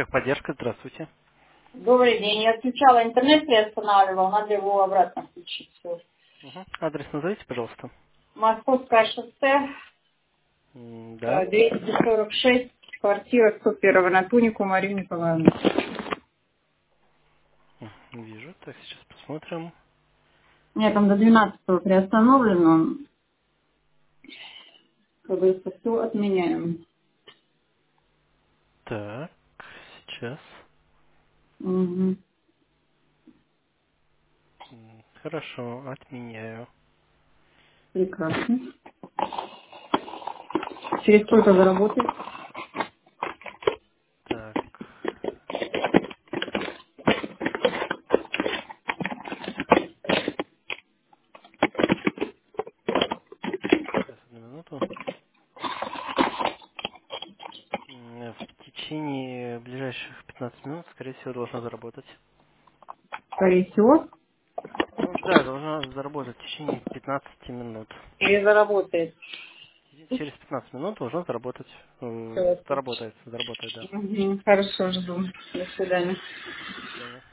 Техподдержка, здравствуйте. Добрый день. Я отключала интернет, приостанавливал, надо его обратно включить. Всё. Адрес назовите, пожалуйста. Московское шоссе, Да. 246, квартира 101 на Тунику Марию Николаевну. Вижу. Так, сейчас посмотрим. Нет, там до 12 приостановлено. Как говорится, все отменяем. Так, сейчас. Угу. Хорошо, отменяю. Прекрасно. Через сколько заработает? Так, сейчас, одну минуту. В течение ближайших 15 минут, скорее всего, должна заработать. Скорее всего. Ну да, должна заработать в течение 15 минут. Или заработает. Через 15 минут должна заработать. Всё, отлично. Заработает, да. Мгм. Хорошо, жду. До свидания. До свидания.